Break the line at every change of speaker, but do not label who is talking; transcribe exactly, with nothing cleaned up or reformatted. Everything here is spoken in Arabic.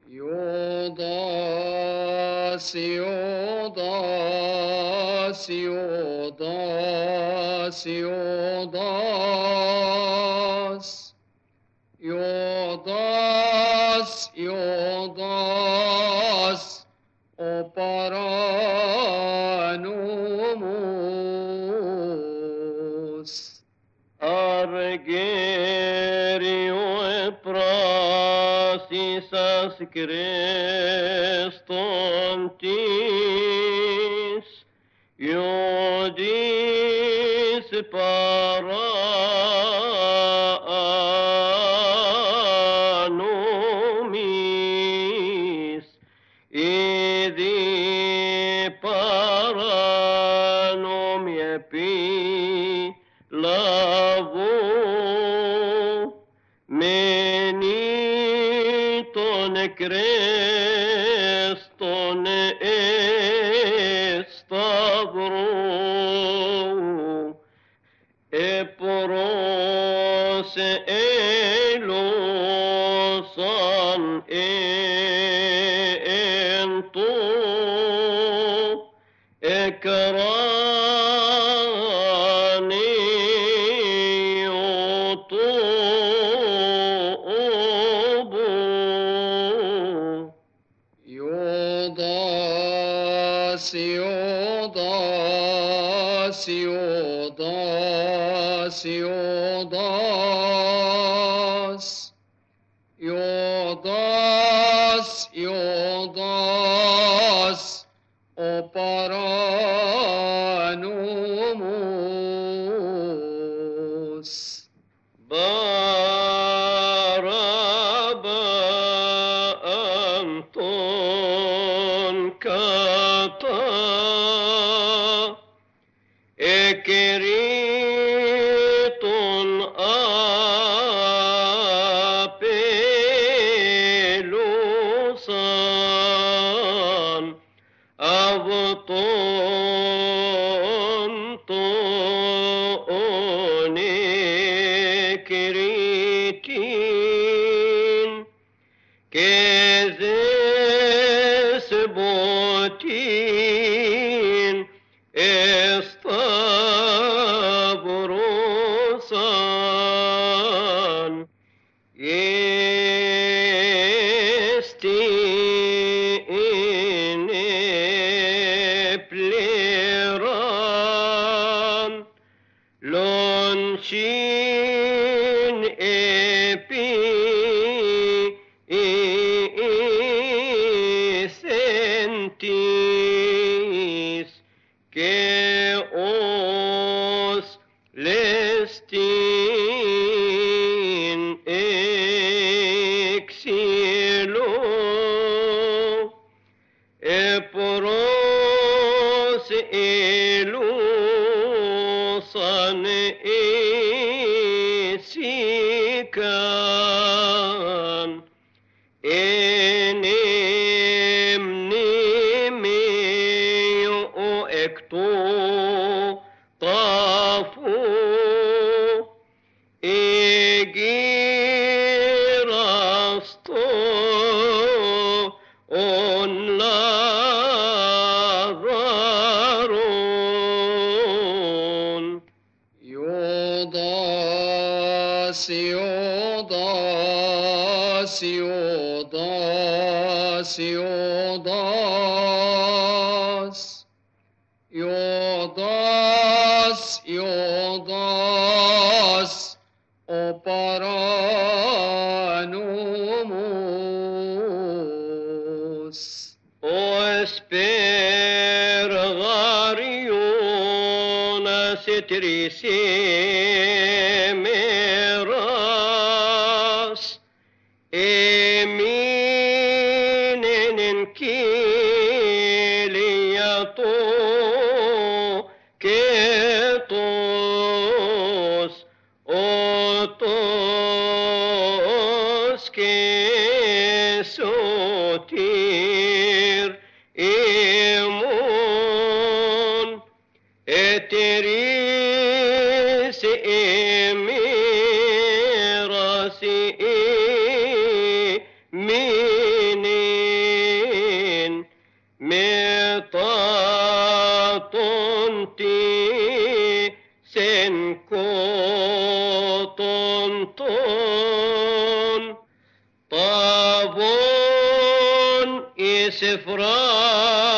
يوضاس يوضاس يوضاس يوضاس يوضاس يوضاس أوبرانوموس
Argerio prasis Christontis iudis para anumis idi para nomia pi lavo meniton creston estavro eporos elosan ento ekrani
يوضاس يوضاس يوضاس يوضاس يوضاس يوضاس أوبرانوموس
Baraba Anton kata ekeriton apelusan avton to keritin kezes botin estavrosan esti inepleran lonchin epi sentis que os lestin exilo eporos elusan esikan enem nimeo ecto tafu egirasto on lavaron
يوضاس يوضاس يوضاس يوضاس يوضاس يوضاس أوبرانوموس
o spergariona cetrisemeras eminen kiliato ketos otos kesotir emon eteris em تي سن كوتون تون طابون إسفران